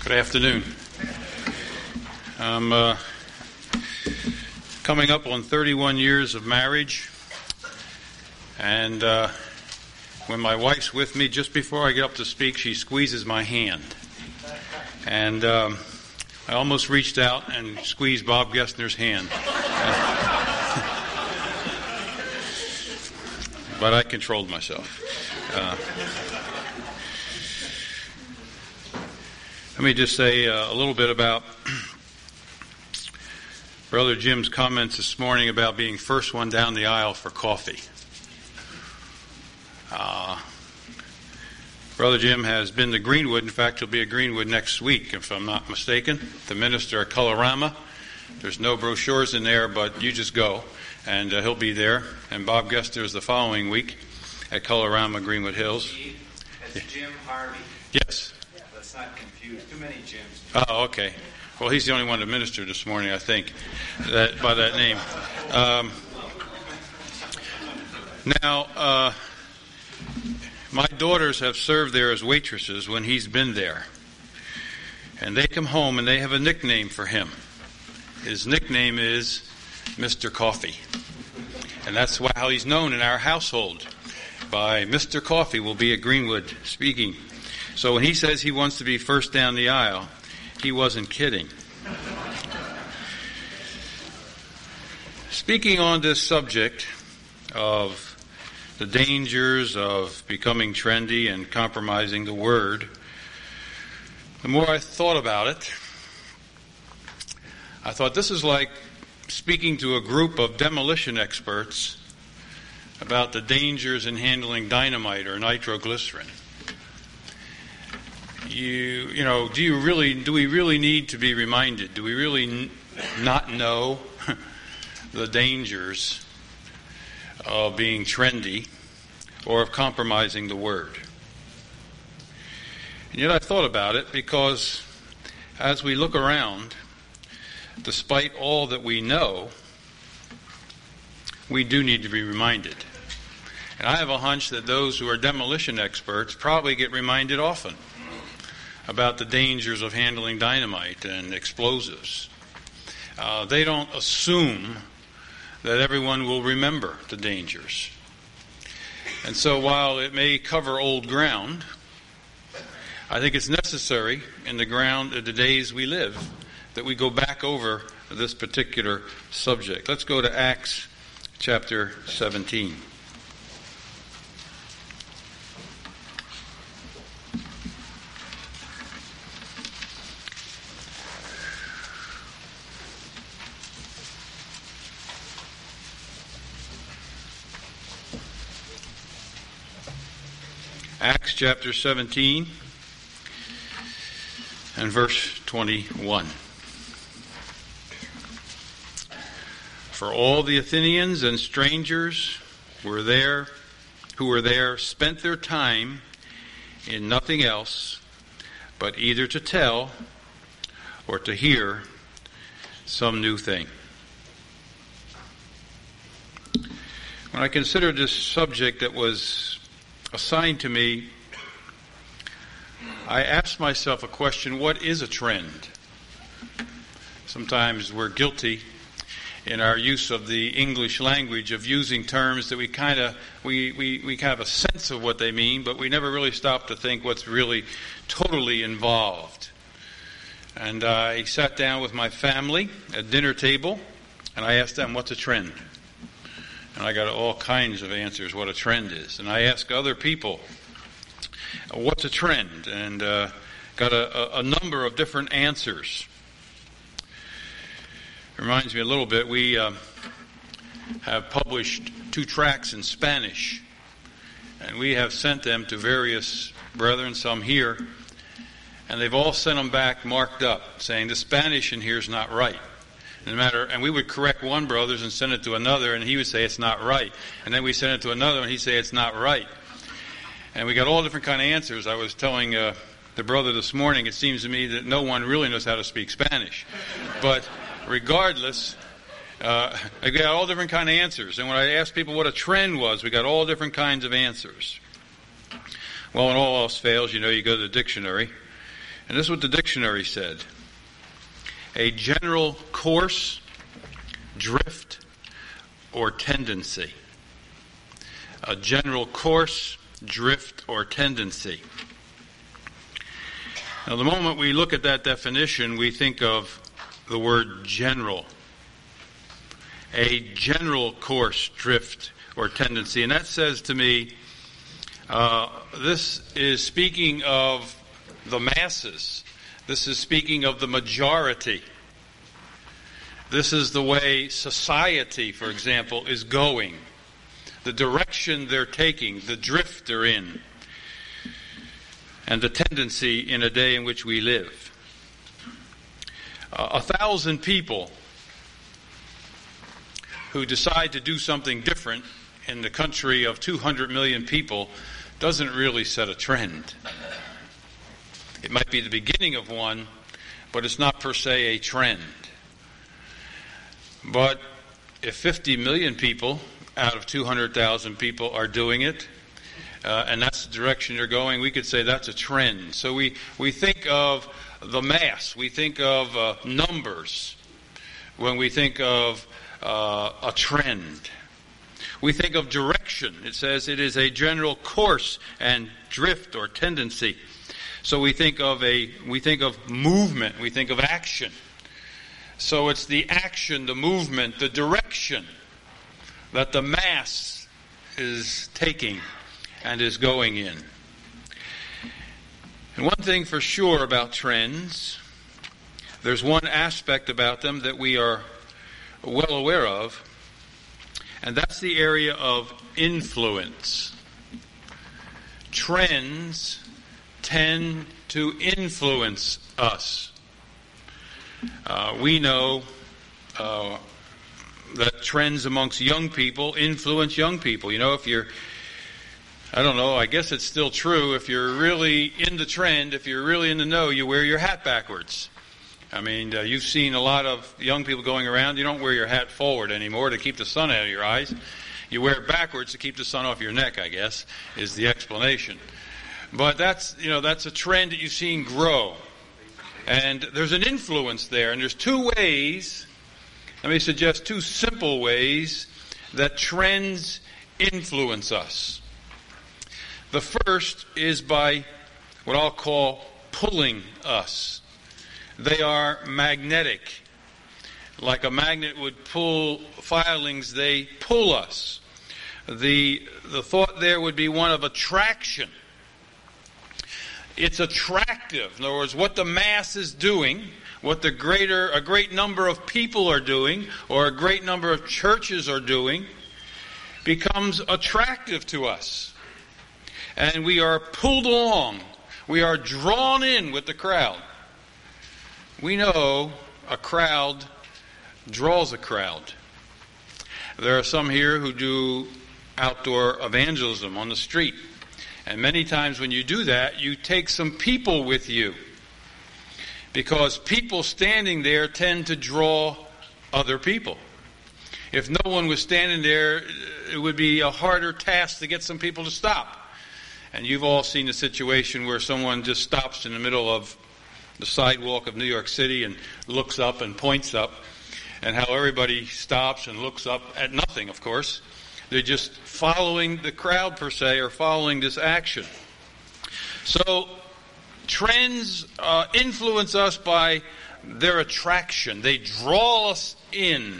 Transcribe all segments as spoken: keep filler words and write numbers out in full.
Good afternoon. I'm uh, coming up on thirty-one years of marriage, and uh, when my wife's with me, just before I get up to speak, she squeezes my hand. And um, I almost reached out and squeezed Bob Gessner's hand. But I controlled myself. Uh, Let me just say uh, a little bit about Brother Jim's comments this morning about being first one down the aisle for coffee. Uh, Brother Jim has been to Greenwood. In fact, he'll be at Greenwood next week, if I'm not mistaken. The minister at Colorama. There's no brochures in there, but you just go, and uh, he'll be there. And Bob Gessner is the following week at Colorama, Greenwood Hills. That's Jim Harvey. Yes. Let's not confuse. Too many Jims. Oh, okay. Well, he's the only one to minister this morning, I think, that by that name. Um, now, uh, my daughters have served there as waitresses when he's been there. And they come home and they have a nickname for him. His nickname is Mister Coffee. And that's how he's known in our household. By Mister Coffee will be at Greenwood speaking. So when he says he wants to be first down the aisle, he wasn't kidding. Speaking on this subject of the dangers of becoming trendy and compromising the word, the more I thought about it, I thought this is like speaking to a group of demolition experts about the dangers in handling dynamite or nitroglycerin. You, you know, do you really, do we really need to be reminded? Do we really n- not know the dangers of being trendy or of compromising the word? And yet I thought about it because as we look around, despite all that we know, we do need to be reminded. And I have a hunch that those who are demolition experts probably get reminded often about the dangers of handling dynamite and explosives. Uh, they don't assume that everyone will remember the dangers. And so while it may cover old ground, I think it's necessary in the ground of the days we live that we go back over this particular subject. Let's go to Acts chapter seventeen. Acts chapter seventeen and verse twenty-one. For all the Athenians and strangers were there, who were there spent their time in nothing else but either to tell or to hear some new thing. When I considered this subject that was assigned to me, I asked myself a question: what is a trend? Sometimes we're guilty in our use of the English language of using terms that we kind of we, we, we kind of have a sense of what they mean, but we never really stop to think what's really totally involved. And I sat down with my family at dinner table, and I asked them, what's a trend? And I got all kinds of answers what a trend is. And I asked other people, what's a trend? And uh, got a, a, a number of different answers. It reminds me a little bit, we uh, have published two tracts in Spanish. And we have sent them to various brethren, some here. And they've all sent them back marked up, saying the Spanish in here is not right. No matter, and we would correct one brother's and send it to another, and he would say it's not right. And then we send it to another, and he'd say it's not right. And we got all different kind of answers. I was telling uh, the brother this morning, it seems to me that no one really knows how to speak Spanish. But regardless, uh, I got all different kind of answers. And when I asked people what a trend was, we got all different kinds of answers. Well, when all else fails, you know, you go to the dictionary. And this is what the dictionary said. A general course, drift, or tendency. A general course, drift, or tendency. Now, the moment we look at that definition, we think of the word general. A general course, drift, or tendency. And that says to me, uh, this is speaking of the masses. This is speaking of the majority. This is the way society, for example, is going. The direction they're taking, the drift they're in, and the tendency in a day in which we live. Uh, a thousand people who decide to do something different in the country of two hundred million people doesn't really set a trend. It might be the beginning of one, but it's not per se a trend. But if fifty million people out of two hundred thousand people are doing it, uh, and that's the direction they're going, we could say that's a trend. So we, we think of the mass, we think of uh, numbers when we think of uh, a trend. We think of direction. It says it is a general course and drift or tendency. So we think of a we think of movement, we think of action. So it's the action, the movement, the direction that the mass is taking and is going in. And one thing for sure about trends, there's one aspect about them that we are well aware of, and that's the area of influence. Trends tend to influence us. Uh, we know uh, that trends amongst young people influence young people. You know, if you're, I don't know, I guess it's still true, if you're really in the trend, if you're really in the know, you wear your hat backwards. I mean, uh, you've seen a lot of young people going around, you don't wear your hat forward anymore to keep the sun out of your eyes. You wear it backwards to keep the sun off your neck, I guess, is the explanation. But that's, you know, that's a trend that you've seen grow. And there's an influence there, and there's two ways, let me suggest two simple ways that trends influence us. The first is by what I'll call pulling us. They are magnetic. Like a magnet would pull filings, they pull us. The, the thought there would be one of attraction. It's attractive. In other words, what the mass is doing, what the greater, a great number of people are doing, or a great number of churches are doing, becomes attractive to us. And we are pulled along. We are drawn in with the crowd. We know a crowd draws a crowd. There are some here who do outdoor evangelism on the street. And many times when you do that, you take some people with you. Because people standing there tend to draw other people. If no one was standing there, it would be a harder task to get some people to stop. And you've all seen a situation where someone just stops in the middle of the sidewalk of New York City and looks up and points up, and how everybody stops and looks up at nothing, of course. They're just following the crowd, per se, or following this action. So, trends uh, influence us by their attraction. They draw us in.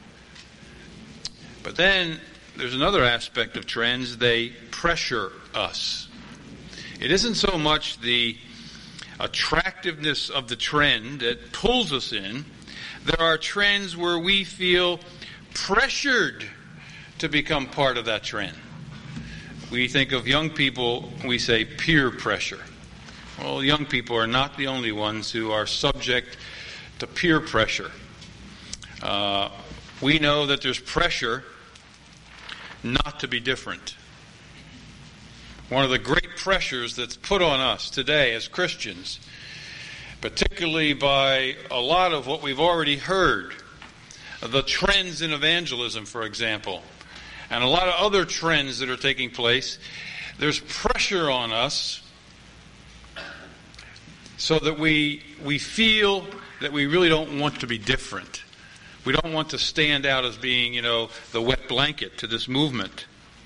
But then, there's another aspect of trends. They pressure us. It isn't so much the attractiveness of the trend that pulls us in. There are trends where we feel pressured to become part of that trend. We think of young people, we say peer pressure. Well, young people are not the only ones who are subject to peer pressure. Uh, we know that there's pressure not to be different. One of the great pressures that's put on us today as Christians, particularly by a lot of what we've already heard, the trends in evangelism, for example, and a lot of other trends that are taking place, there's pressure on us so that we we feel that we really don't want to be different. We don't want to stand out as being, you know, the wet blanket to this movement.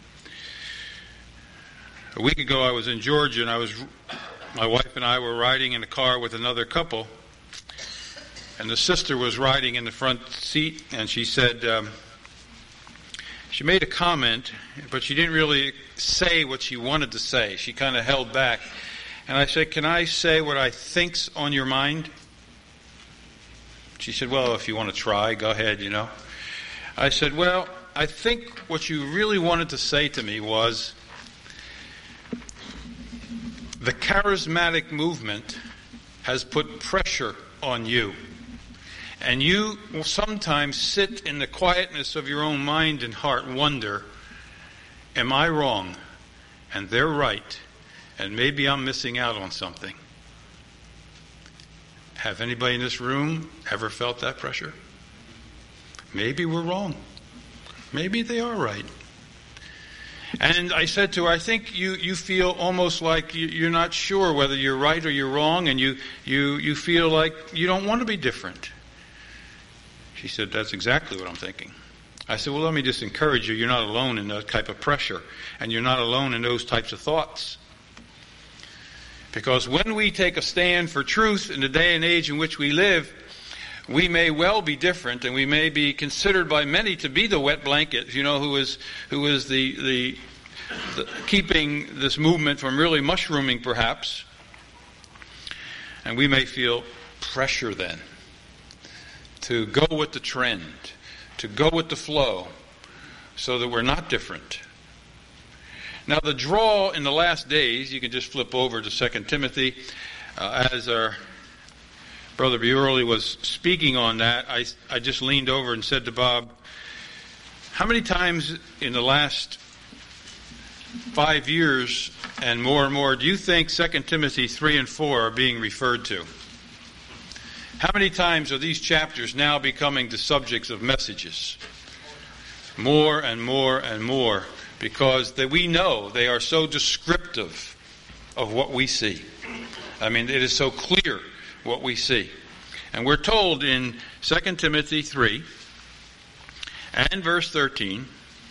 A week ago I was in Georgia, and I was, my wife and I were riding in a car with another couple, and the sister was riding in the front seat, and she said, um, she made a comment, but she didn't really say what she wanted to say. She kind of held back. And I said, can I say what I think's on your mind? She said, well, if you want to try, go ahead, you know. I said, well, I think what you really wanted to say to me was, the charismatic movement has put pressure on you. And you will sometimes sit in the quietness of your own mind and heart and wonder, am I wrong? And they're right. And maybe I'm missing out on something. Have anybody in this room ever felt that pressure? Maybe we're wrong. Maybe they are right. And I said to her, I think you, you feel almost like you, you're not sure whether you're right or you're wrong, and you, you, you feel like you don't want to be different. She said, that's exactly what I'm thinking. I said, well, let me just encourage you. You're not alone in that type of pressure, and you're not alone in those types of thoughts. Because when we take a stand for truth in the day and age in which we live, we may well be different, and we may be considered by many to be the wet blanket, you know, who is who is the, the, the keeping this movement from really mushrooming, perhaps. And we may feel pressure then to go with the trend, to go with the flow, so that we're not different. Now, the draw in the last days, you can just flip over to Second Timothy, uh, as our Brother Burley was speaking on that, I, I just leaned over and said to Bob, how many times in the last five years and more and more do you think Second Timothy three and four are being referred to? How many times are these chapters now becoming the subjects of messages? More and more and more, because that we know they are so descriptive of what we see. I mean, it is so clear what we see. And we're told in Second Timothy three and verse thirteen,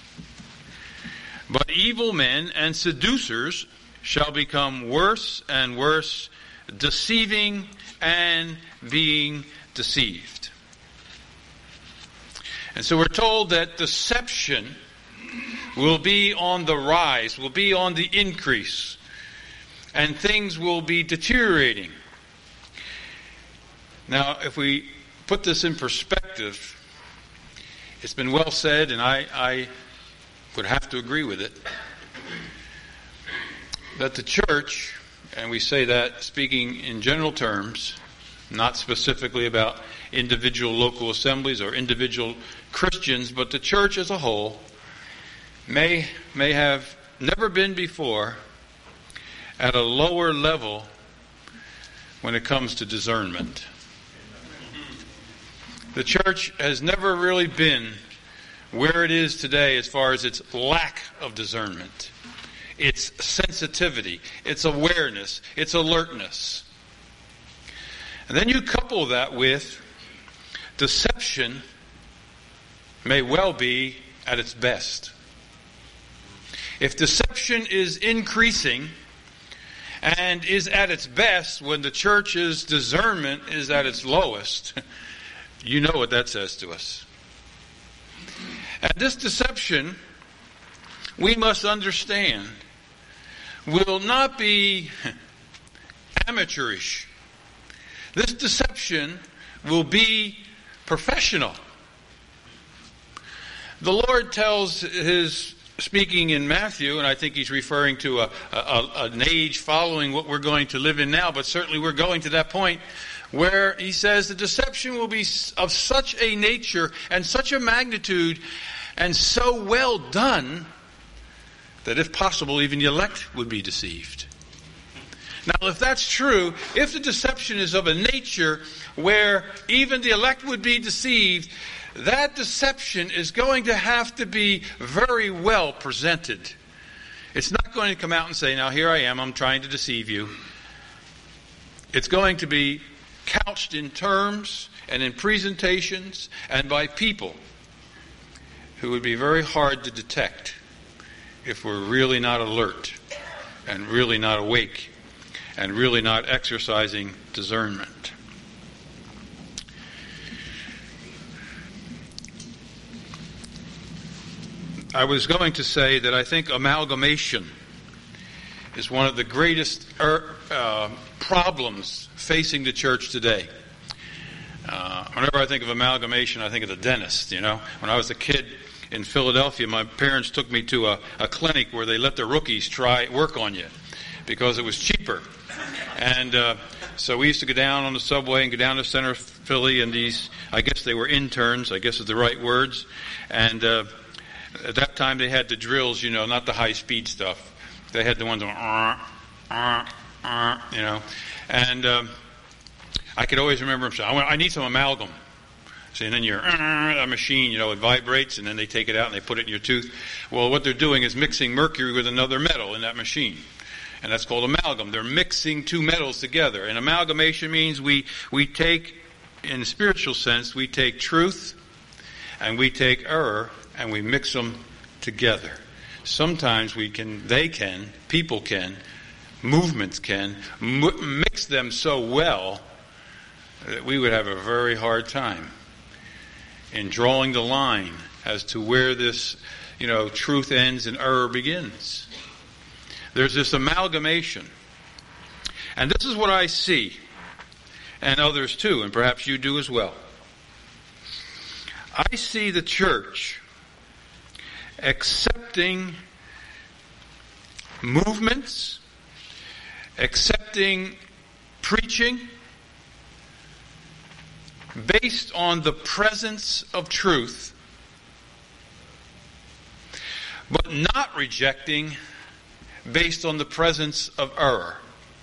but evil men and seducers shall become worse and worse, deceiving and being deceived. And so we're told that deception will be on the rise, will be on the increase, and things will be deteriorating. Now, if we put this in perspective, it's been well said, and I, I would have to agree with it, that the church, and we say that speaking in general terms, not specifically about individual local assemblies or individual Christians, but the church as a whole may may have never been before at a lower level when it comes to discernment. The church has never really been where it is today as far as its lack of discernment, its sensitivity, its awareness, its alertness. And then you couple that with deception may well be at its best. If deception is increasing and is at its best when the church's discernment is at its lowest, you know what that says to us. And this deception, we must understand, will not be amateurish. This deception will be professional. The Lord tells his, speaking in Matthew, and I think he's referring to a, a, an age following what we're going to live in now, but certainly we're going to that point where he says the deception will be of such a nature and such a magnitude and so well done that if possible even the elect would be deceived. Now, if that's true, if the deception is of a nature where even the elect would be deceived, that deception is going to have to be very well presented. It's not going to come out and say, now here I am, I'm trying to deceive you. It's going to be couched in terms and in presentations and by people who would be very hard to detect if we're really not alert and really not awake and really not exercising discernment. I was going to say that I think amalgamation is one of the greatest er, uh, problems facing the church today. Uh, whenever I think of amalgamation, I think of the dentist, you know. When I was a kid in Philadelphia, my parents took me to a, a clinic where they let the rookies try work on you because it was cheaper. And uh, so we used to go down on the subway and go down to center Philly, and these, I guess they were interns, I guess is the right words. And uh, at that time they had the drills, you know, not the high-speed stuff. They had the ones that uh, uh, uh, you know. And um, I could always remember them saying, I, want, I need some amalgam. See, and then your uh, a machine, you know, it vibrates, and then they take it out and they put it in your tooth. Well, what they're doing is mixing mercury with another metal in that machine. And that's called amalgam. They're mixing two metals together. And amalgamation means we, we take, in a spiritual sense, we take truth and we take error and we mix them together. Sometimes we can, they can, people can, movements can, m- mix them so well that we would have a very hard time in drawing the line as to where this, you know, truth ends and error begins. There's this amalgamation. And this is what I see, and others too, and perhaps you do as well. I see the church accepting movements, accepting preaching based on the presence of truth, but not rejecting based on the presence of error.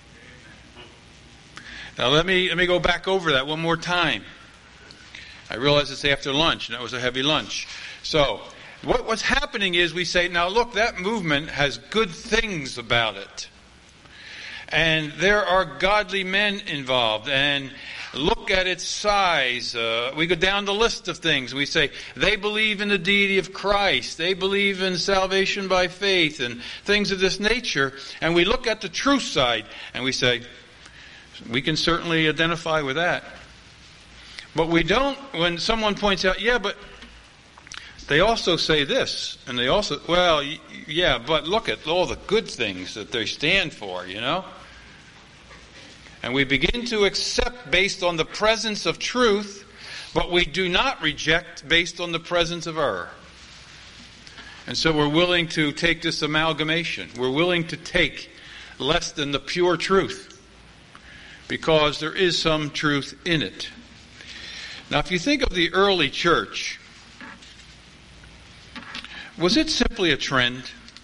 Now let me let me go back over that one more time. I realize it's after lunch, and that was a heavy lunch. So what, what's happening is we say, now look, that movement has good things about it. And there are godly men involved, and look at its size. Uh, we go down the list of things. We say they believe in the deity of Christ. They believe in salvation by faith and things of this nature. And we look at the truth side and we say, we can certainly identify with that. But we don't, when someone points out, yeah, but they also say this. And they also, well, yeah, but look at all the good things that they stand for, you know. And we begin to accept based on the presence of truth, but we do not reject based on the presence of error. And so we're willing to take this amalgamation. We're willing to take less than the pure truth, because there is some truth in it. Now, if you think of the early church, was it simply a trend?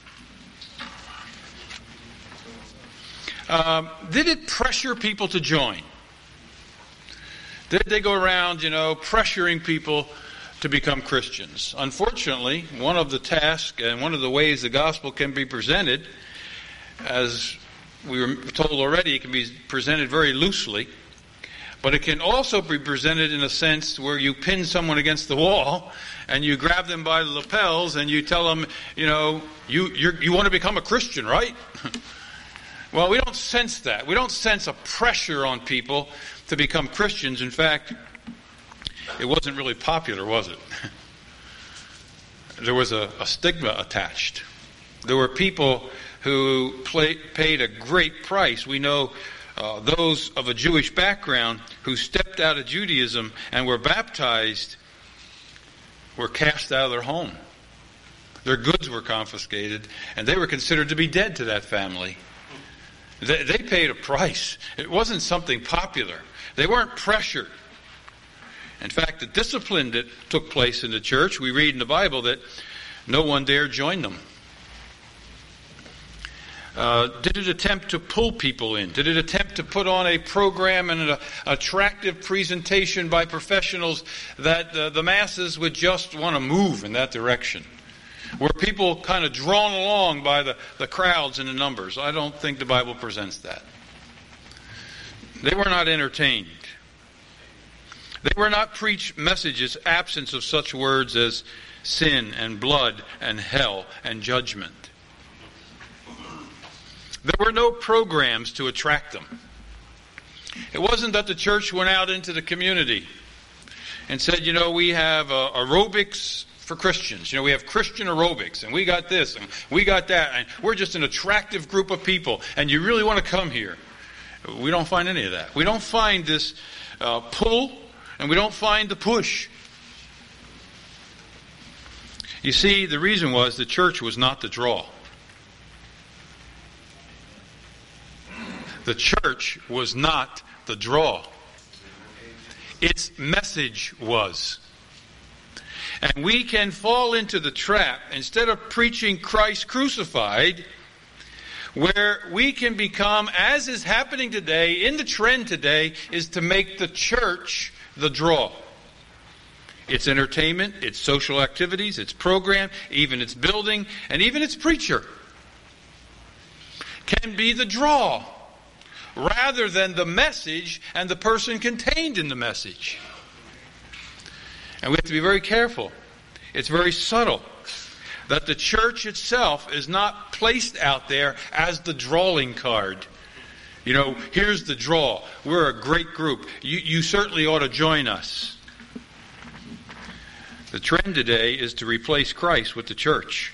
Um, did it pressure people to join? Did they go around, you know, pressuring people to become Christians? Unfortunately, one of the tasks and one of the ways the gospel can be presented, as we were told already, it can be presented very loosely, but it can also be presented in a sense where you pin someone against the wall and you grab them by the lapels and you tell them, you know, you you're, you want to become a Christian, right? Well, we don't sense that. We don't sense a pressure on people to become Christians. In fact, it wasn't really popular, was it? There was a, a stigma attached. There were people who play, paid a great price. We know uh, those of a Jewish background who stepped out of Judaism and were baptized were cast out of their home. Their goods were confiscated, and they were considered to be dead to that family. They, they paid a price. It wasn't something popular. They weren't pressured. In fact, the discipline that took place in the church, we read in the Bible that no one dared join them. Uh, did it attempt to pull people in? Did it attempt to put on a program and an attractive presentation by professionals that uh, the masses would just want to move in that direction? Were people kind of drawn along by the, the crowds and the numbers? I don't think the Bible presents that. They were not entertained. They were not preached messages absent of such words as sin and blood and hell and judgment. There were no programs to attract them. It wasn't that the church went out into the community and said, you know, we have uh, aerobics for Christians. You know, we have Christian aerobics, and we got this, and we got that, and we're just an attractive group of people, and you really want to come here. We don't find any of that. We don't find this uh, pull, and we don't find the push. You see, the reason was the church was not the draw. The church was not the draw. Its message was. And we can fall into the trap, instead of preaching Christ crucified, where we can become, as is happening today, in the trend today, is to make the church the draw. Its entertainment, its social activities, its program, even its building, and even its preacher can be the draw, rather than the message and the person contained in the message. And we have to be very careful. It's very subtle that the church itself is not placed out there as the drawing card. You know, here's the draw. We're a great group. You, you certainly ought to join us. The trend today is to replace Christ with the church.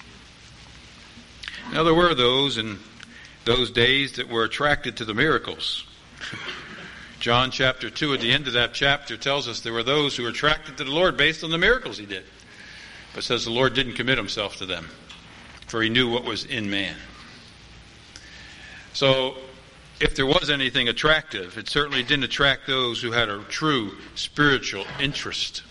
Now, there were those in those days that were attracted to the miracles. John chapter two, at the end of that chapter, tells us there were those who were attracted to the Lord based on the miracles he did. But says the Lord didn't commit himself to them, for he knew what was in man. So, if there was anything attractive, it certainly didn't attract those who had a true spiritual interest.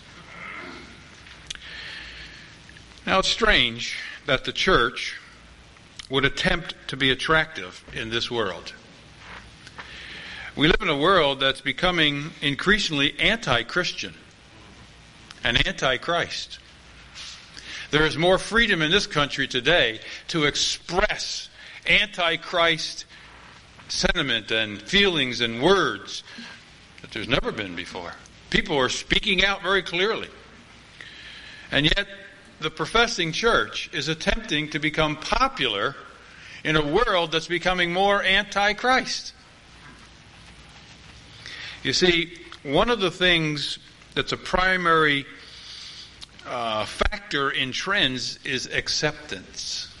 Now, it's strange that the church would attempt to be attractive in this world. We live in a world that's becoming increasingly anti-Christian and anti-Christ. There is more freedom in this country today to express anti-Christ sentiment and feelings and words that there's never been before. People are speaking out very clearly. And yet, the professing church is attempting to become popular in a world that's becoming more anti-Christ. You see, one of the things that's a primary uh, factor in trends is acceptance.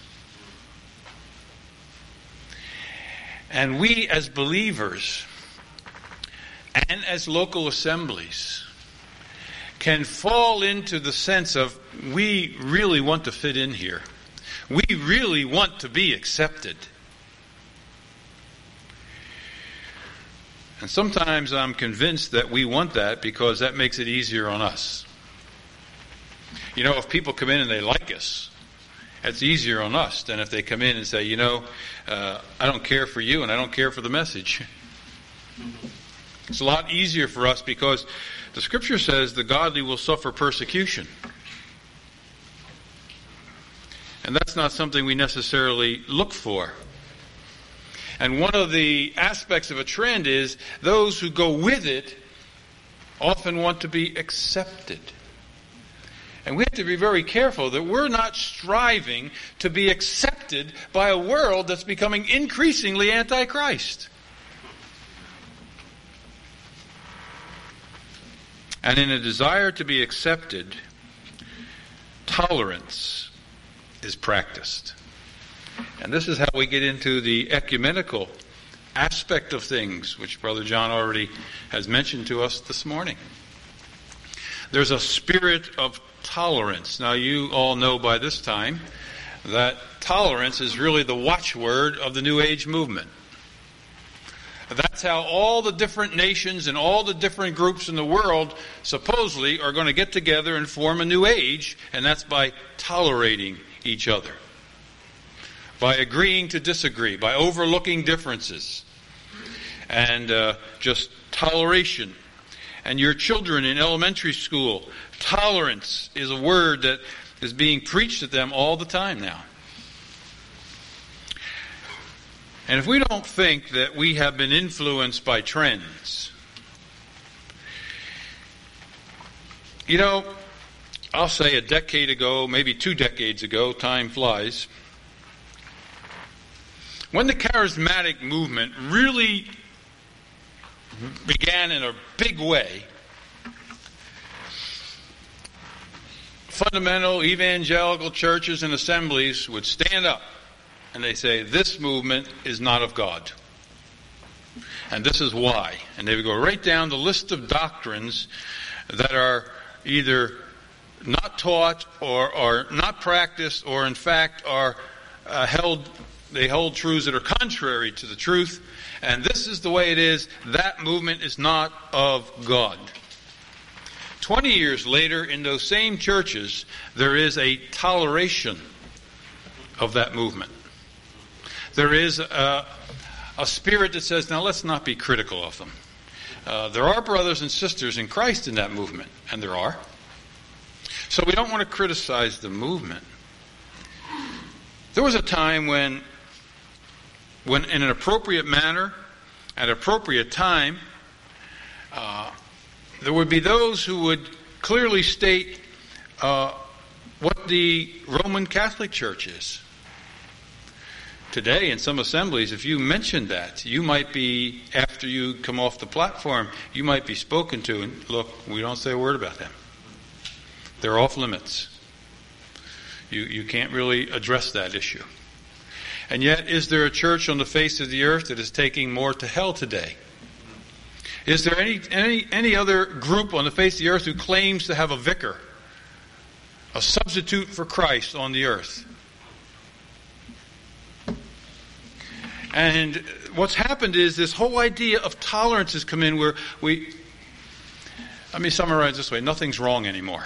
And we as believers and as local assemblies can fall into the sense of, we really want to fit in here. We really want to be accepted. And sometimes I'm convinced that we want that because that makes it easier on us. You know, if people come in and they like us, it's easier on us than if they come in and say, you know, uh, I don't care for you and I don't care for the message. It's a lot easier for us because the Scripture says the godly will suffer persecution. And that's not something we necessarily look for. And one of the aspects of a trend is those who go with it often want to be accepted. And we have to be very careful that we're not striving to be accepted by a world that's becoming increasingly anti-Christ. And in a desire to be accepted, tolerance is practiced. And this is how we get into the ecumenical aspect of things, which Brother John already has mentioned to us this morning. There's a spirit of tolerance. Now, you all know by this time that tolerance is really the watchword of the New Age movement. That's how all the different nations and all the different groups in the world supposedly are going to get together and form a new age, and that's by tolerating each other, by agreeing to disagree, by overlooking differences, and uh, just toleration. And your children in elementary school, tolerance is a word that is being preached at them all the time now. And if we don't think that we have been influenced by trends, you know, I'll say a decade ago, maybe two decades ago, time flies, when the charismatic movement really began in a big way, fundamental evangelical churches and assemblies would stand up and they say, this movement is not of God. And this is why. And they would go right down the list of doctrines that are either not taught or are not practiced or in fact are uh, held, they hold truths that are contrary to the truth. And this is the way it is. That movement is not of God. Twenty years later, in those same churches, there is a toleration of that movement. There is a, a spirit that says, now let's not be critical of them. Uh, there are brothers and sisters in Christ in that movement, and there are. So we don't want to criticize the movement. There was a time when, when in an appropriate manner, at an appropriate time, uh, there would be those who would clearly state uh, what the Roman Catholic Church is. Today, in some assemblies, if you mention that, you might be, after you come off the platform, you might be spoken to, and look, we don't say a word about them. They're off limits. You, you can't really address that issue. And yet, is there a church on the face of the earth that is taking more to hell today? Is there any, any, any other group on the face of the earth who claims to have a vicar, a substitute for Christ on the earth? And what's happened is this whole idea of tolerance has come in where we, let me summarize this way, nothing's wrong anymore.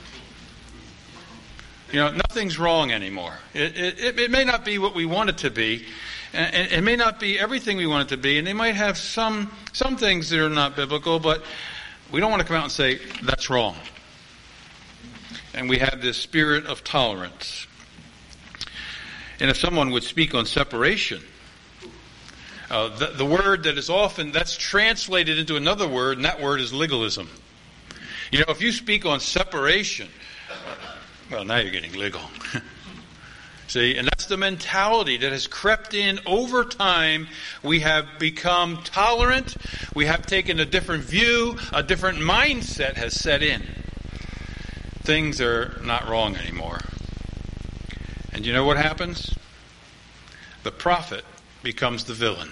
You know, nothing's wrong anymore. It, it, it may not be what we want it to be, and it may not be everything we want it to be, and they might have some some things that are not biblical, but we don't want to come out and say, that's wrong. And we have this spirit of tolerance. And if someone would speak on separation, uh, the, the word that is often, that's translated into another word, and that word is legalism. You know, if you speak on separation, well, now you're getting legal. See, and that's the mentality that has crept in over time. We have become tolerant. We have taken a different view. A different mindset has set in. Things are not wrong anymore. And you know what happens? The prophet becomes the villain.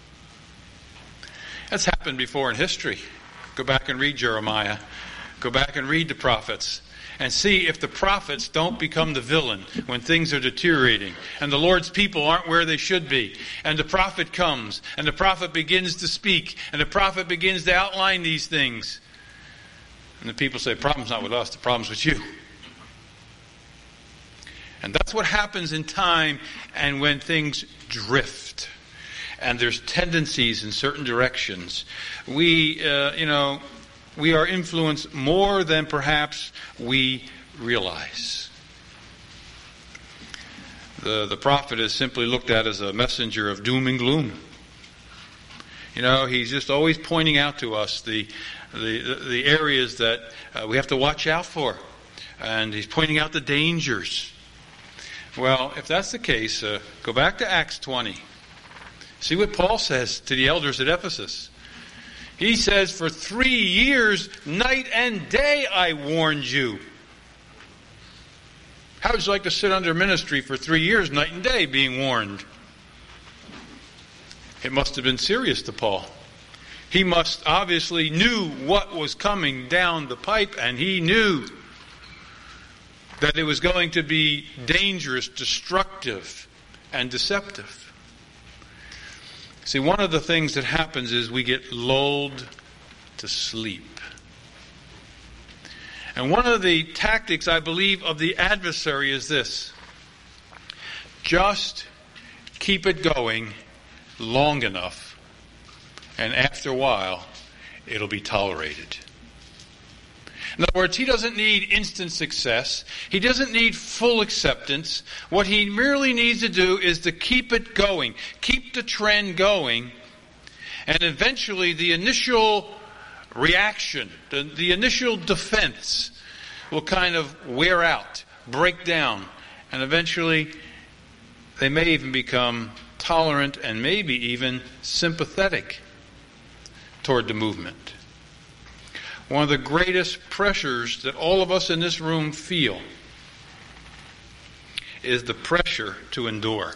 That's happened before in history. Go back and read Jeremiah. Go back and read the prophets. And see if the prophets don't become the villain when things are deteriorating and the Lord's people aren't where they should be. And the prophet comes and the prophet begins to speak and the prophet begins to outline these things. And the people say, the problem's not with us, the problem's with you. And that's what happens in time and when things drift and there's tendencies in certain directions. We, uh, you know... We are influenced more than perhaps we realize. The, the prophet is simply looked at as a messenger of doom and gloom. You know, he's just always pointing out to us the the, the areas that uh, we have to watch out for. And he's pointing out the dangers. Well, if that's the case, uh, go back to Acts twenty. See what Paul says to the elders at Ephesus. He says, for three years, night and day, I warned you. How would you like to sit under ministry for three years, night and day, being warned? It must have been serious to Paul. He must obviously knew what was coming down the pipe, and he knew that it was going to be dangerous, destructive, and deceptive. See, one of the things that happens is we get lulled to sleep. And one of the tactics, I believe, of the adversary is this. Just keep it going long enough, and after a while, it'll be tolerated. In other words, he doesn't need instant success. He doesn't need full acceptance. What he merely needs to do is to keep it going, keep the trend going, and eventually the initial reaction, the, the initial defense will kind of wear out, break down, and eventually they may even become tolerant and maybe even sympathetic toward the movement. One of the greatest pressures that all of us in this room feel is the pressure to endure,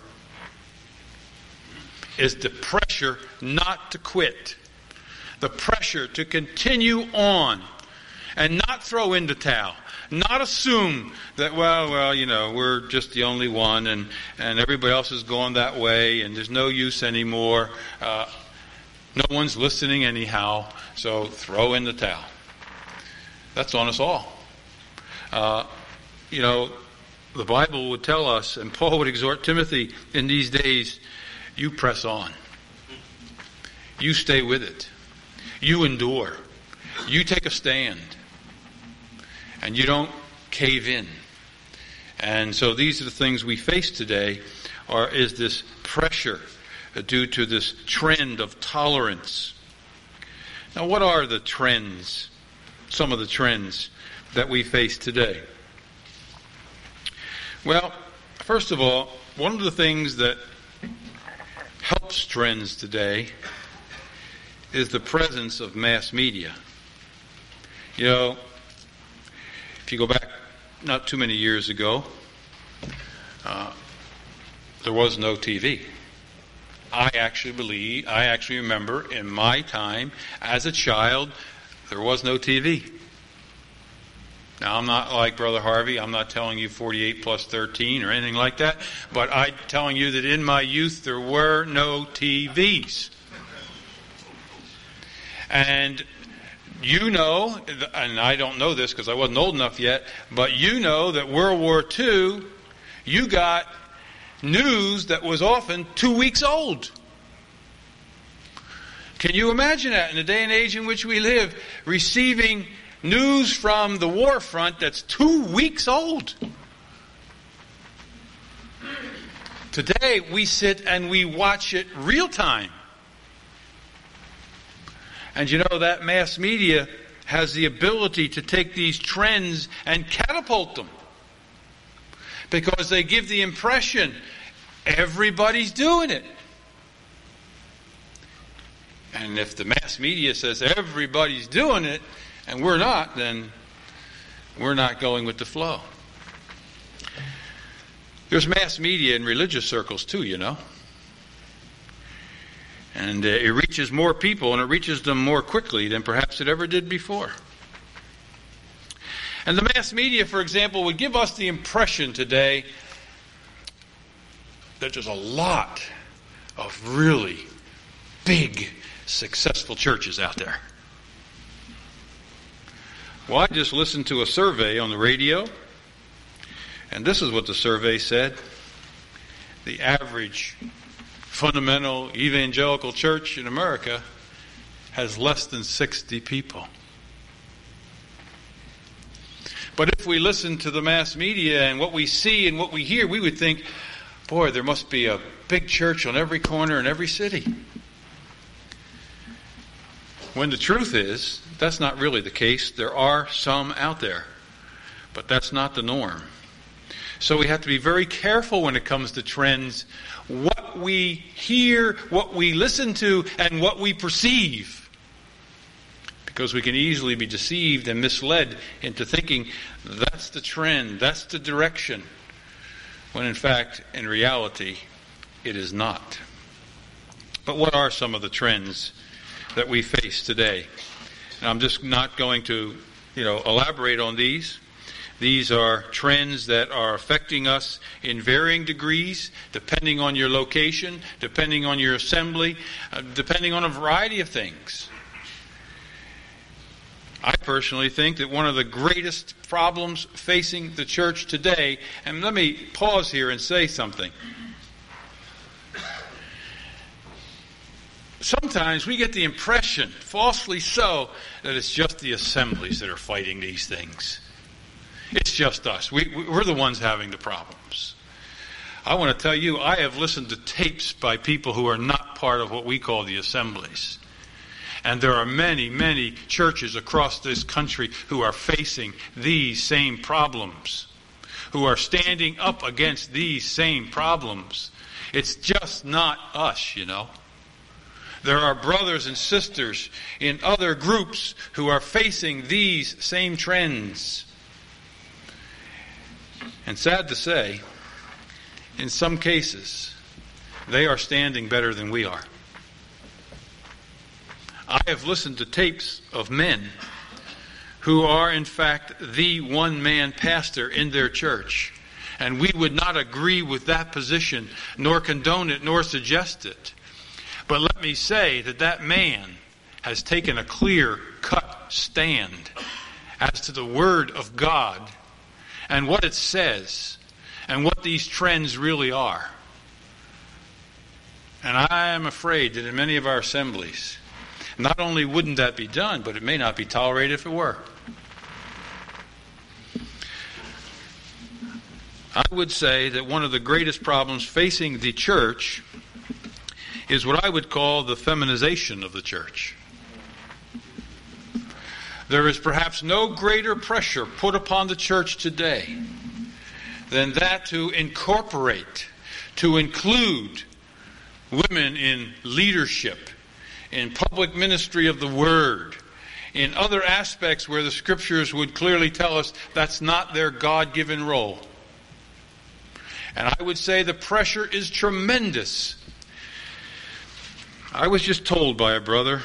is the pressure not to quit, the pressure to continue on and not throw in the towel, not assume that, well, well, you know, we're just the only one and, and everybody else is going that way and there's no use anymore. Uh, no one's listening anyhow, so throw in the towel. That's on us all. Uh, you know, the Bible would tell us, and Paul would exhort Timothy in these days, you press on. You stay with it. You endure. You take a stand. And you don't cave in. And so these are the things we face today, or is this pressure due to this trend of tolerance. Now, what are the trends, some of the trends that we face today? Well, first of all, one of the things that helps trends today is the presence of mass media. You know, if you go back not too many years ago, uh, there was no T V. I actually believe, I actually remember in my time as a child, there was no T V. Now, I'm not like Brother Harvey. I'm not telling you forty-eight plus thirteen or anything like that. But I'm telling you that in my youth, there were no T Vs. And you know, and I don't know this because I wasn't old enough yet, but you know that World War Two, you got news that was often two weeks old. Can you imagine that in the day and age in which we live, receiving news from the war front that's two weeks old? Today we sit and we watch it real time. And you know that mass media has the ability to take these trends and catapult them. Because they give the impression everybody's doing it. And if the mass media says everybody's doing it and we're not, then we're not going with the flow. There's mass media in religious circles too, you know. And uh, it reaches more people and it reaches them more quickly than perhaps it ever did before. And the mass media, for example, would give us the impression today that there's a lot of really big, successful churches out there. Well, I just listened to a survey on the radio, and this is what the survey said. The average fundamental evangelical church in America has less than sixty people. But if we listen to the mass media and what we see and what we hear, we would think, boy, there must be a big church on every corner in every city. When the truth is, that's not really the case. There are some out there, but that's not the norm. So we have to be very careful when it comes to trends, what we hear, what we listen to, and what we perceive. Because we can easily be deceived and misled into thinking that's the trend, that's the direction, when in fact, in reality, it is not. But what are some of the trends that we face today? And I'm just not going to, you know, elaborate on these. These are trends that are affecting us in varying degrees, depending on your location, depending on your assembly, uh, depending on a variety of things. I personally think that one of the greatest problems facing the church today, and let me pause here and say something. sometimes we get the impression, falsely so, that it's just the assemblies that are fighting these things. It's just us. We, we're the ones having the problems. I want to tell you, I have listened to tapes by people who are not part of what we call the assemblies. And there are many, many churches across this country who are facing these same problems, who are standing up against these same problems. It's just not us, you know. There are brothers and sisters in other groups who are facing these same trends. And sad to say, in some cases, they are standing better than we are. I have listened to tapes of men who are, in fact, the one-man pastor in their church. And we would not agree with that position, nor condone it, nor suggest it. But let me say that that man has taken a clear-cut stand as to the Word of God and what it says and what these trends really are. And I am afraid that in many of our assemblies, not only wouldn't that be done, but it may not be tolerated if it were. I would say that one of the greatest problems facing the church is what I would call the feminization of the church. There is perhaps no greater pressure put upon the church today than that to incorporate, to include women in leadership, in public ministry of the Word, in other aspects where the Scriptures would clearly tell us that's not their God-given role. And I would say the pressure is tremendous. I was just told by a brother,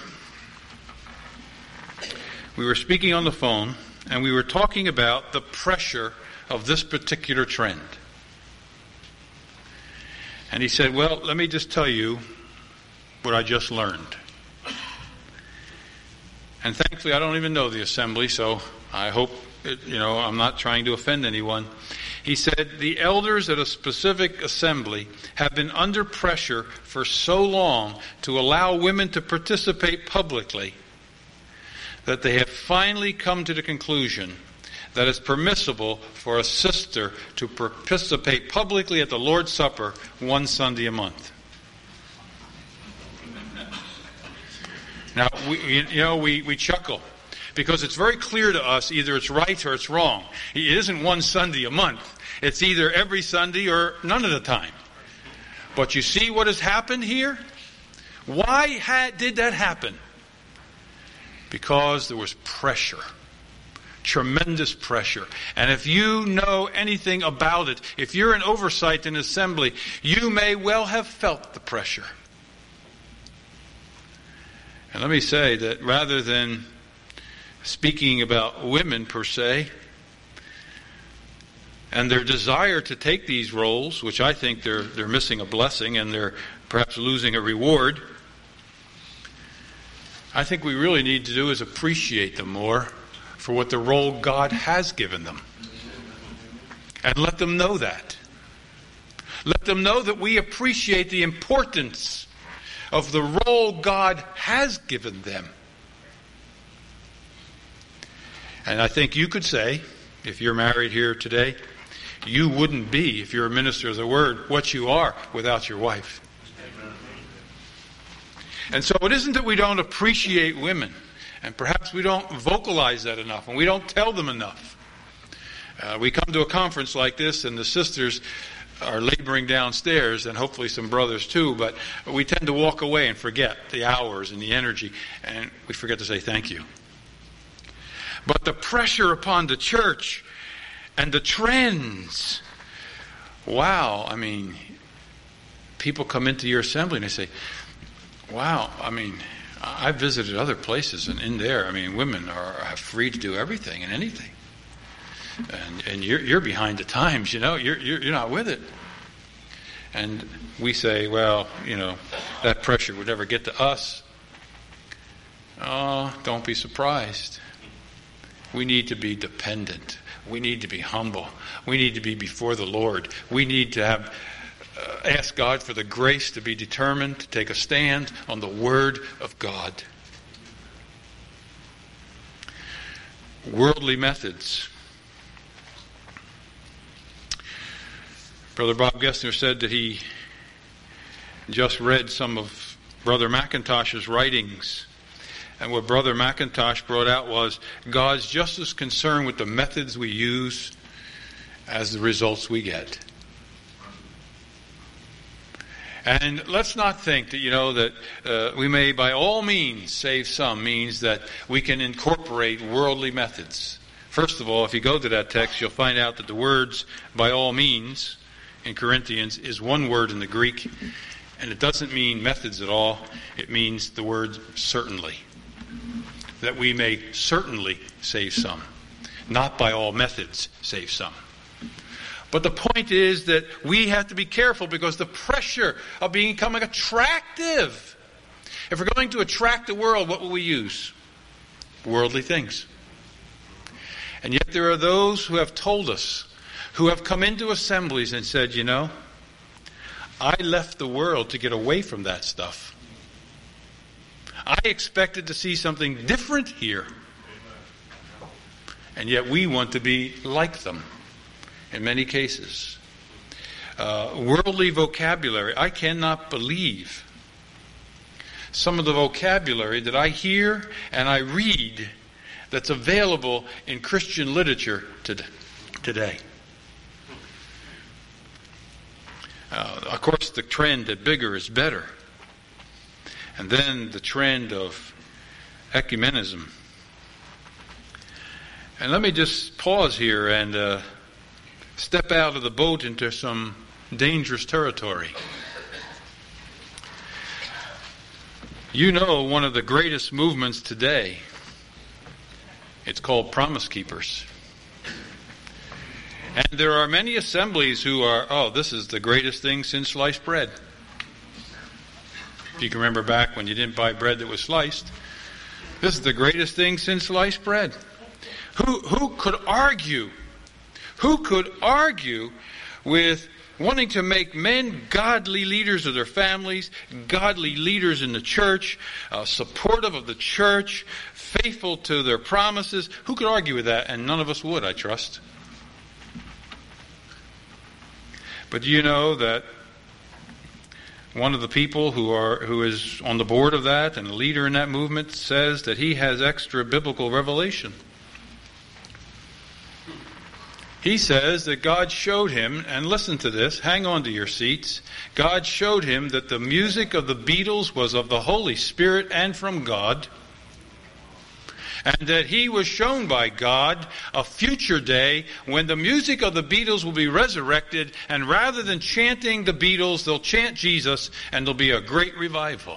we were speaking on the phone, and we were talking about the pressure of this particular trend. And he said, well, let me just tell you what I just learned. And thankfully, I don't even know the assembly, so I hope, it, you know, I'm not trying to offend anyone. He said, the elders at a specific assembly have been under pressure for so long to allow women to participate publicly that they have finally come to the conclusion that it's permissible for a sister to participate publicly at the Lord's Supper one Sunday a month. Now, we, you know, we, we chuckle because it's very clear to us either it's right or it's wrong. It isn't one Sunday a month. It's either every Sunday or none of the time. But you see what has happened here? Why had, did that happen? Because there was pressure. Tremendous pressure. And if you know anything about it, if you're an oversight in assembly, you may well have felt the pressure. And let me say that rather than speaking about women per se, and their desire to take these roles, which I think they're they're missing a blessing and they're perhaps losing a reward, I think we really need to do is appreciate them more for what the role God has given them. And let them know that. Let them know that we appreciate the importance of the role God has given them. And I think you could say, if you're married here today, you wouldn't be, if you're a minister of the Word, what you are without your wife. And so it isn't that we don't appreciate women, and perhaps we don't vocalize that enough, and we don't tell them enough. Uh, we come to a conference like this, and the sisters are laboring downstairs, and hopefully some brothers too, but we tend to walk away and forget the hours and the energy, and we forget to say thank you. But the pressure upon the church and the trends, wow, I mean, people come into your assembly and they say, wow, I mean, I've visited other places, and in there, I mean, women are, are free to do everything and anything. And and you're you're behind the times, you know, you're you're you're not with it. And we say, well, you know, that pressure would never get to us. Oh, don't be surprised. We need to be dependent. We need to be humble. We need to be before the Lord. We need to have uh, ask God for the grace to be determined to take a stand on the Word of God. Worldly methods. Brother Bob Gessner said that he just read some of Brother McIntosh's writings. And what Brother McIntosh brought out was God's just as concerned with the methods we use as the results we get. And let's not think that, you know, that uh, we may by all means save some means that we can incorporate worldly methods. First of all, if you go to that text, you'll find out that the words by all means in Corinthians is one word in the Greek, and it doesn't mean methods at all. It means the word certainly. That we may certainly save some. Not by all methods save some. But the point is that we have to be careful because the pressure of becoming attractive. If we're going to attract the world, what will we use? Worldly things. And yet there are those who have told us, who have come into assemblies and said, you know, I left the world to get away from that stuff. I expected to see something different here. And yet we want to be like them in many cases. Uh, worldly vocabulary. I cannot believe some of the vocabulary that I hear and I read that's available in Christian literature today. Uh, of course, the trend that bigger is better. And then the trend of ecumenism. And let me just pause here and uh, step out of the boat into some dangerous territory. You know, one of the greatest movements today, it's called Promise Keepers. And there are many assemblies who are, oh, this is the greatest thing since sliced bread. If you can remember back when you didn't buy bread that was sliced. This is the greatest thing since sliced bread. Who who could argue? Who could argue with wanting to make men godly leaders of their families, godly leaders in the church, uh, supportive of the church, faithful to their promises? Who could argue with that? And none of us would, I trust. But do you know that one of the people who are who is on the board of that and a leader in that movement says that he has extra biblical revelation? He says that God showed him, and listen to this, hang on to your seats, God showed him that the music of the Beatles was of the Holy Spirit and from God, and that he was shown by God a future day when the music of the Beatles will be resurrected, and rather than chanting the Beatles, they'll chant Jesus, and there'll be a great revival.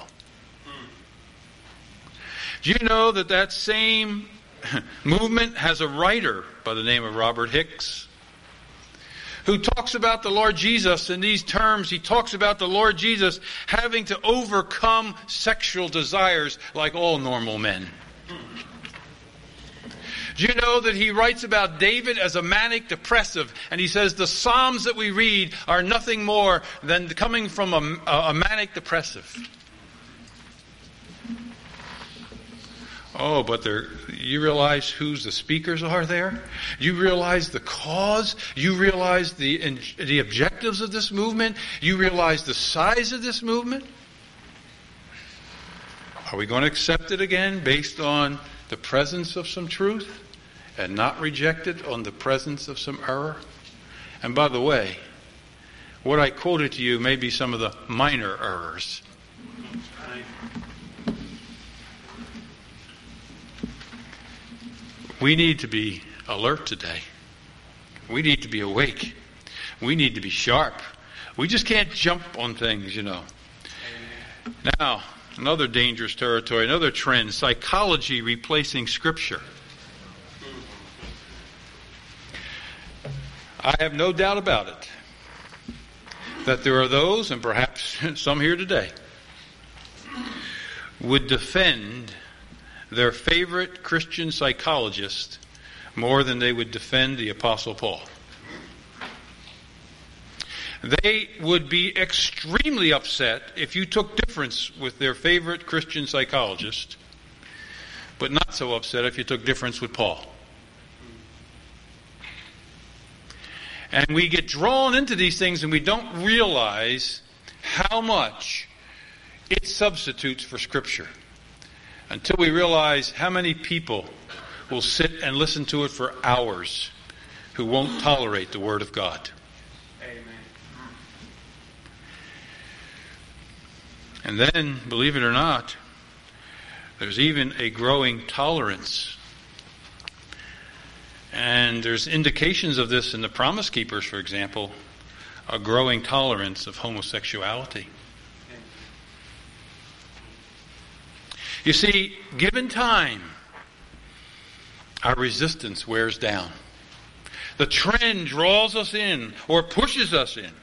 Do you know that that same movement has a writer by the name of Robert Hicks, who talks about the Lord Jesus in these terms? He talks about the Lord Jesus having to overcome sexual desires like all normal men. Do you know that he writes about David as a manic depressive, and he says the Psalms that we read are nothing more than coming from a, a manic depressive. Oh, but there, you realize who's the speakers are there? You realize the cause? You realize the the objectives of this movement? You realize the size of this movement? Are we going to accept it again based on the presence of some truth and not reject it on the presence of some error? And by the way, what I quoted to you may be some of the minor errors. We need to be alert today. We need to be awake. We need to be sharp. We just can't jump on things, you know. Now, another dangerous territory, another trend, psychology replacing Scripture. I have no doubt about it that there are those, and perhaps some here today, would defend their favorite Christian psychologist more than they would defend the Apostle Paul. They would be extremely upset if you took difference with their favorite Christian psychologist, but not so upset if you took difference with Paul. And we get drawn into these things and we don't realize how much it substitutes for Scripture until we realize how many people will sit and listen to it for hours who won't tolerate the Word of God. Amen. And then, believe it or not, there's even a growing tolerance. And there's indications of this in the Promise Keepers, for example, a growing tolerance of homosexuality. You see, given time, our resistance wears down. The trend draws us in or pushes us in.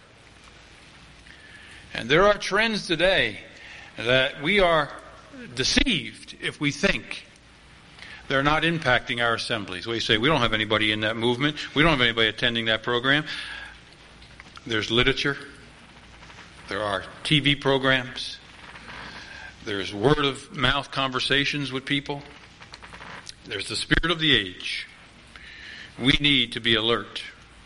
And there are trends today that we are deceived if we think they're not impacting our assemblies. We say, we don't have anybody in that movement. We don't have anybody attending that program. There's literature. There are T V programs. There's word-of-mouth conversations with people. There's the spirit of the age. We need to be alert.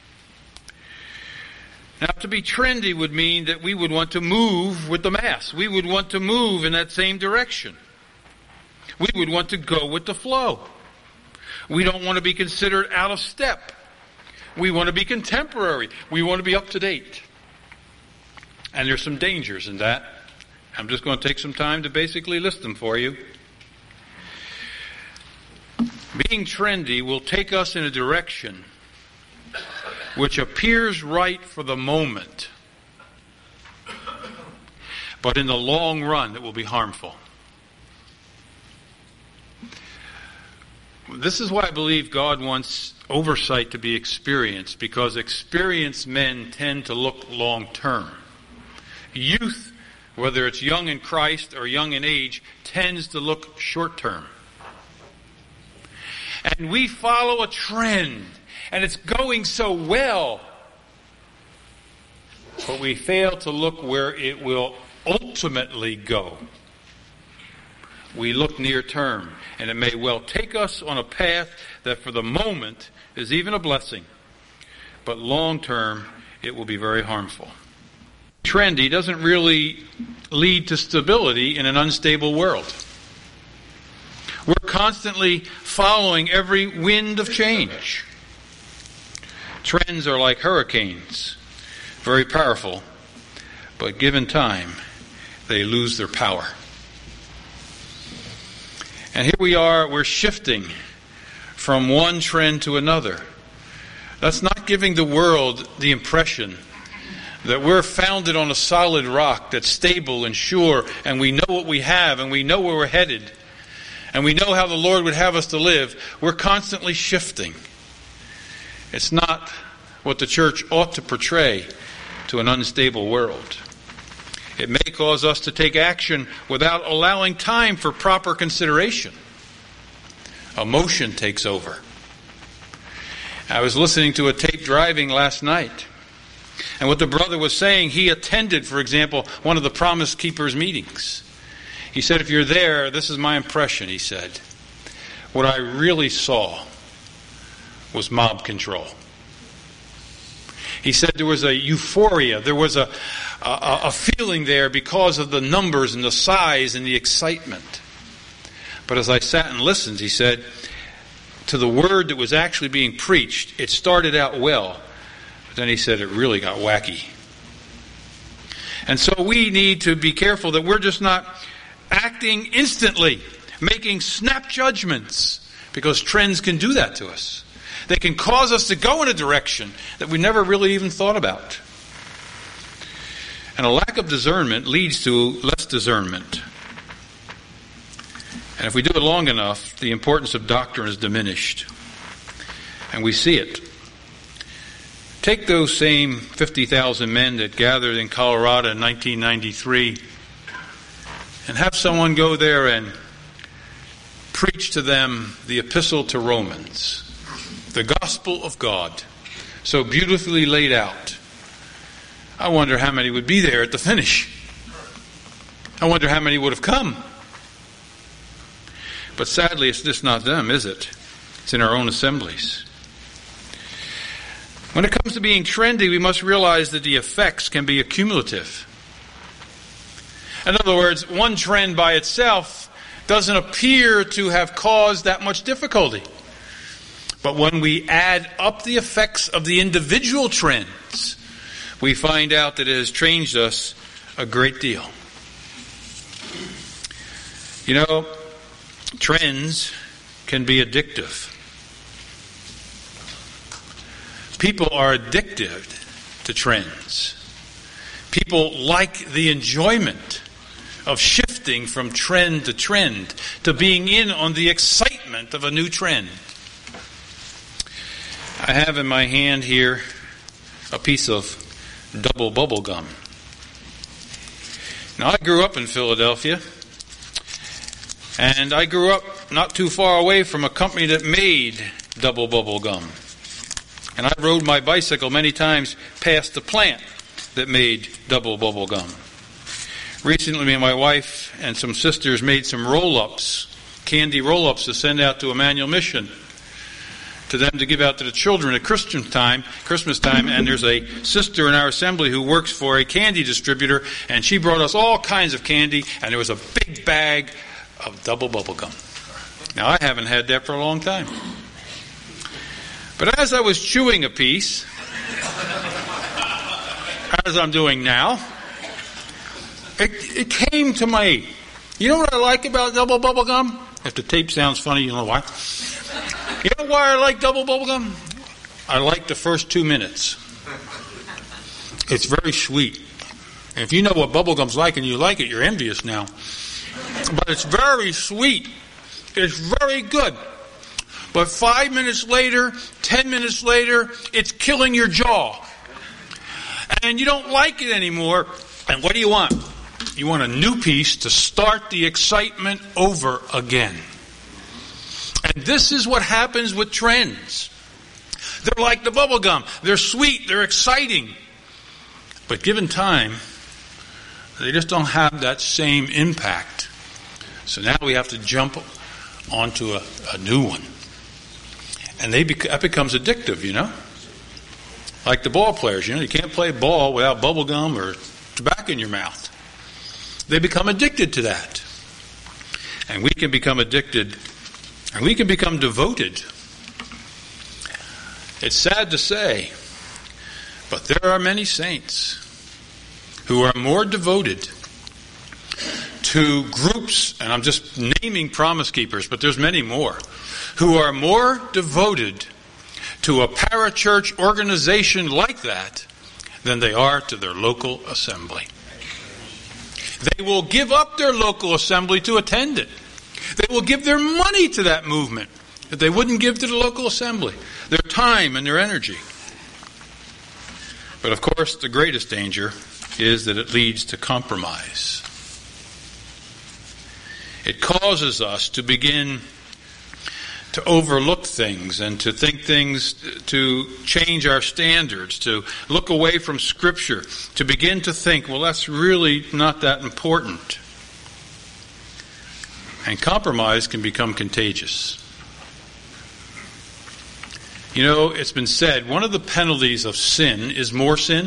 Now, to be trendy would mean that we would want to move with the mass. We would want to move in that same direction. We would want to go with the flow. We don't want to be considered out of step. We want to be contemporary. We want to be up to date. And there's some dangers in that. I'm just going to take some time to basically list them for you. Being trendy will take us in a direction which appears right for the moment, but in the long run it will be harmful. This is why I believe God wants oversight to be experienced, because experienced men tend to look long term. Youth, whether it's young in Christ or young in age, tends to look short term. And we follow a trend, and it's going so well, but we fail to look where it will ultimately go. We look near term, and it may well take us on a path that for the moment is even a blessing, but long term it will be very harmful. Trendy doesn't really lead to stability in an unstable world. We're constantly following every wind of change. Trends are like hurricanes, very powerful, but given time, they lose their power. And here we are, we're shifting from one trend to another. That's not giving the world the impression that we're founded on a solid rock that's stable and sure, and we know what we have, and we know where we're headed, and we know how the Lord would have us to live. We're constantly shifting. It's not what the church ought to portray to an unstable world. It may cause us to take action without allowing time for proper consideration. Emotion takes over. I was listening to a tape driving last night, and what the brother was saying, he attended, for example, one of the Promise Keepers meetings. He said, if you're there, this is my impression, he said. What I really saw was mob control. He said there was a euphoria, there was a, a, a feeling there because of the numbers and the size and the excitement. But as I sat and listened, he said, to the word that was actually being preached, it started out well, but then he said it really got wacky. And so we need to be careful that we're just not acting instantly, making snap judgments, because trends can do that to us. They can cause us to go in a direction that we never really even thought about. And a lack of discernment leads to less discernment. And if we do it long enough, the importance of doctrine is diminished. And we see it. Take those same fifty thousand men that gathered in Colorado in nineteen ninety-three and have someone go there and preach to them the epistle to Romans, the gospel of God, so beautifully laid out. I wonder how many would be there at the finish. I wonder how many would have come. But sadly, it's just not them, is it? It's in our own assemblies. When it comes to being trendy, we must realize that the effects can be accumulative. In other words, one trend by itself doesn't appear to have caused that much difficulty. But when we add up the effects of the individual trends, we find out that it has changed us a great deal. You know, trends can be addictive. People are addicted to trends. People like the enjoyment of shifting from trend to trend, to being in on the excitement of a new trend. I have in my hand here a piece of double bubble gum. Now, I grew up in Philadelphia, and I grew up not too far away from a company that made double bubble gum. And I rode my bicycle many times past the plant that made double bubble gum. Recently, me and my wife and some sisters made some roll-ups, candy roll-ups to send out to Emmanuel Mission, to them to give out to the children at Christmas time, Christmas time, and there's a sister in our assembly who works for a candy distributor, and she brought us all kinds of candy, and there was a big bag of double bubble gum. Now, I haven't had that for a long time. But as I was chewing a piece, as I'm doing now, it, it came to my, you know what I like about double bubble gum? If the tape sounds funny, you know why. You know why I like double bubble gum? I like the first two minutes. It's very sweet. And if you know what bubble gum's like and you like it, you're envious now. But it's very sweet. It's very good. But five minutes later, ten minutes later, it's killing your jaw. And you don't like it anymore. And what do you want? You want a new piece to start the excitement over again. And this is what happens with trends. They're like the bubble gum. They're sweet. They're exciting. But given time, they just don't have that same impact. So now we have to jump onto a, a new one. And they bec- that becomes addictive, you know. Like the ball players, you know. You can't play ball without bubble gum or tobacco in your mouth. They become addicted to that. And we can become addicted, and we can become devoted. It's sad to say, but there are many saints who are more devoted to groups, and I'm just naming Promise Keepers, but there's many more, who are more devoted to a parachurch organization like that than they are to their local assembly. They will give up their local assembly to attend it. They will give their money to that movement that they wouldn't give to the local assembly, their time and their energy. But of course, the greatest danger is that it leads to compromise. It causes us to begin to overlook things and to think things, to change our standards, to look away from Scripture, to begin to think, well, that's really not that important. And compromise can become contagious. You know, it's been said, one of the penalties of sin is more sin.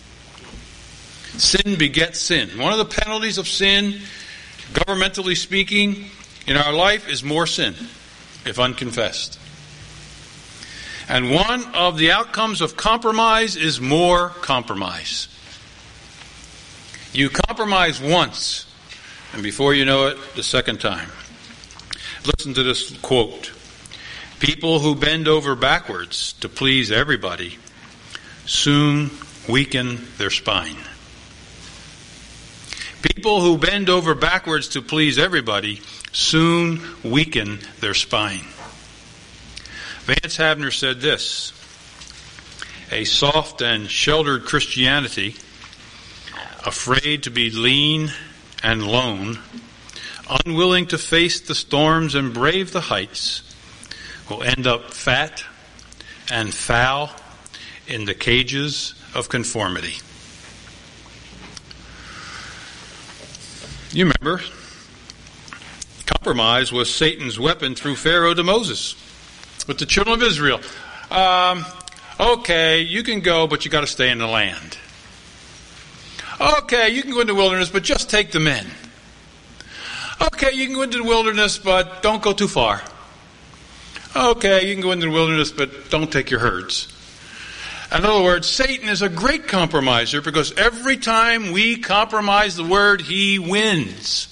Sin begets sin. One of the penalties of sin, governmentally speaking, in our life is more sin, if unconfessed. And one of the outcomes of compromise is more compromise. You compromise once, and before you know it, the second time. Listen to this quote. People who bend over backwards to please everybody soon weaken their spine. People who bend over backwards to please everybody soon weaken their spine. Vance Havner said this: a soft and sheltered Christianity, afraid to be lean and lone, unwilling to face the storms and brave the heights, will end up fat and foul in the cages of conformity. You remember, compromise was Satan's weapon through Pharaoh to Moses with the children of Israel. Um, okay, you can go, but you got to stay in the land. Okay, you can go into the wilderness, but just take the men. Okay, you can go into the wilderness, but don't go too far. Okay, you can go into the wilderness, but don't take your herds. In other words, Satan is a great compromiser because every time we compromise the word, he wins.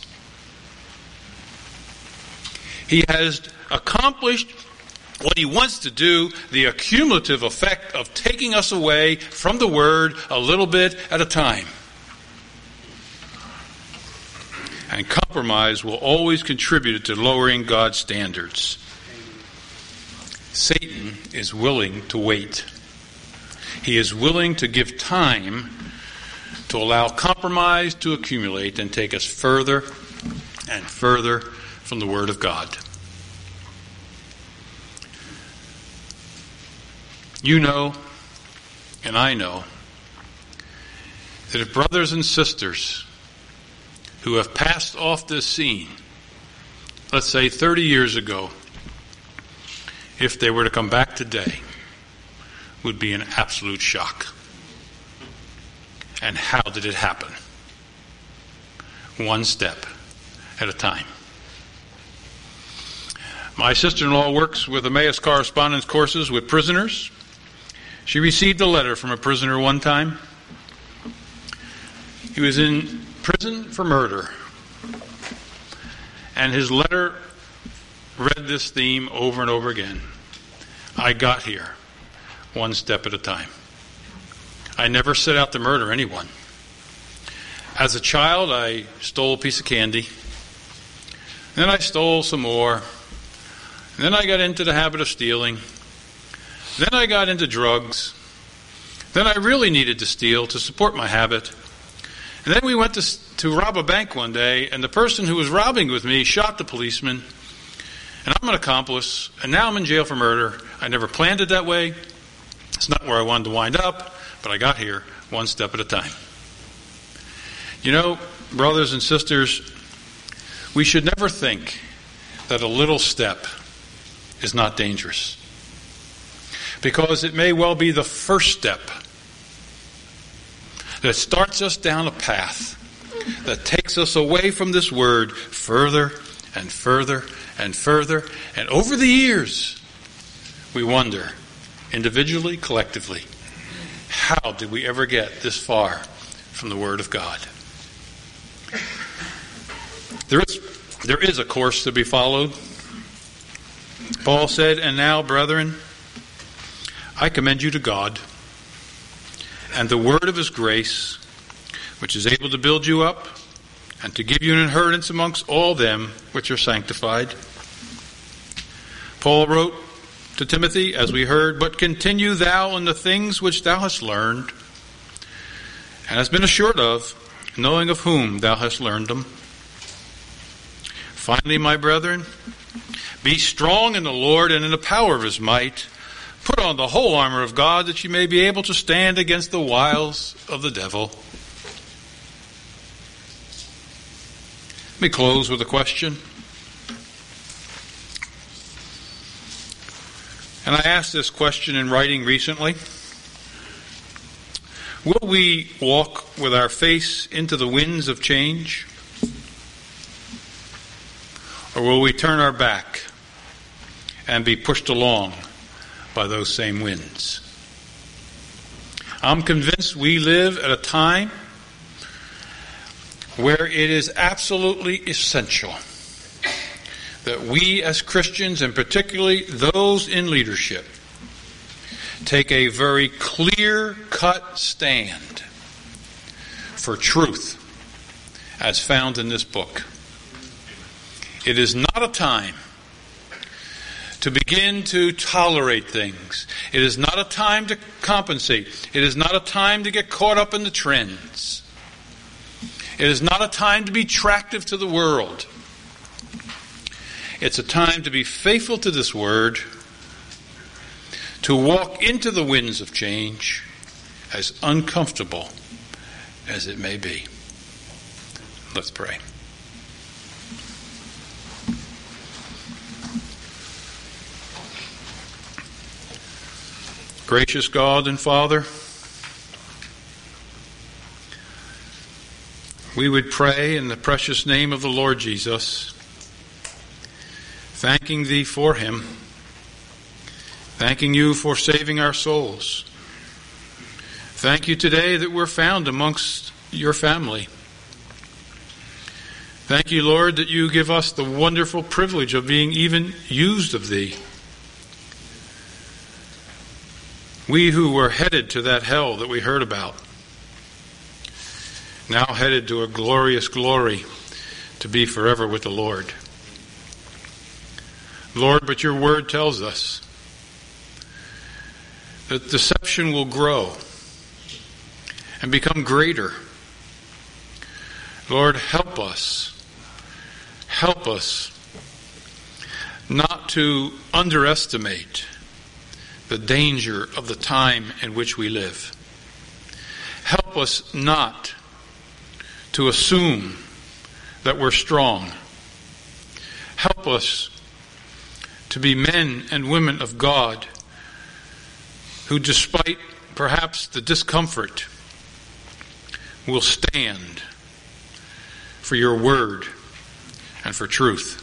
He has accomplished what he wants to do, the accumulative effect of taking us away from the word a little bit at a time. And compromise will always contribute to lowering God's standards. Satan is willing to wait. He is willing to give time to allow compromise to accumulate and take us further and further from the Word of God. You know, and I know, that if brothers and sisters who have passed off this scene, let's say thirty years ago, if they were to come back today, would be an absolute shock. And how did it happen? One step at a time. My sister-in-law works with Emmaus correspondence courses with prisoners. She received a letter from a prisoner one time. He was in prison for murder. And his letter read this theme over and over again. I got here one step at a time. I never set out to murder anyone. As a child, I stole a piece of candy. Then I stole some more. Then I got into the habit of stealing. Then I got into drugs. Then I really needed to steal to support my habit. And then we went to, to rob a bank one day, and the person who was robbing with me shot the policeman. And I'm an accomplice, and now I'm in jail for murder. I never planned it that way. It's not where I wanted to wind up, but I got here one step at a time. You know, brothers and sisters, we should never think that a little step is not dangerous. Because it may well be the first step that starts us down a path that takes us away from this word further and further and further. And over the years, we wonder, individually, collectively, how did we ever get this far from the Word of God? There is, there is a course to be followed. Paul said, and now, brethren, I commend you to God and the word of his grace, which is able to build you up and to give you an inheritance amongst all them which are sanctified. Paul wrote to Timothy, as we heard, but continue thou in the things which thou hast learned and hast been assured of, knowing of whom thou hast learned them. Finally, my brethren, be strong in the Lord and in the power of his might. Put on the whole armor of God, that you may be able to stand against the wiles of the devil. Let me close with a question. And I asked this question in writing recently. Will we walk with our face into the winds of change? Or will we turn our back and be pushed along by those same winds? I'm convinced we live at a time where it is absolutely essential that we as Christians, and particularly those in leadership, take a very clear-cut stand for truth as found in this book. It is not a time to begin to tolerate things. It is not a time to compensate. It is not a time to get caught up in the trends. It is not a time to be attractive to the world. It's a time to be faithful to this word, to walk into the winds of change, as uncomfortable as it may be. Let's pray. Gracious God and Father, we would pray in the precious name of the Lord Jesus, thanking Thee for Him, thanking You for saving our souls. Thank You today that we're found amongst Your family. Thank You, Lord, that You give us the wonderful privilege of being even used of Thee. We who were headed to that hell that we heard about, now headed to a glorious glory to be forever with the Lord. Lord, but Your word tells us that deception will grow and become greater. Lord, help us. Help us not to underestimate the danger of the time in which we live. Help us not to assume that we're strong. Help us to be men and women of God who, despite perhaps the discomfort, will stand for Your word and for truth.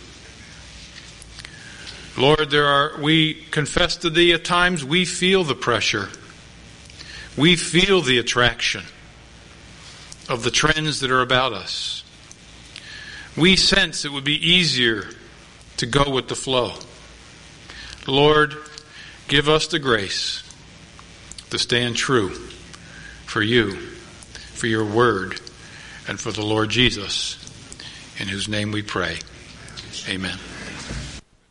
Lord, there are, we confess to Thee at times we feel the pressure. We feel the attraction of the trends that are about us. We sense it would be easier to go with the flow. Lord, give us the grace to stand true for You, for Your word, and for the Lord Jesus, in whose name we pray. Amen.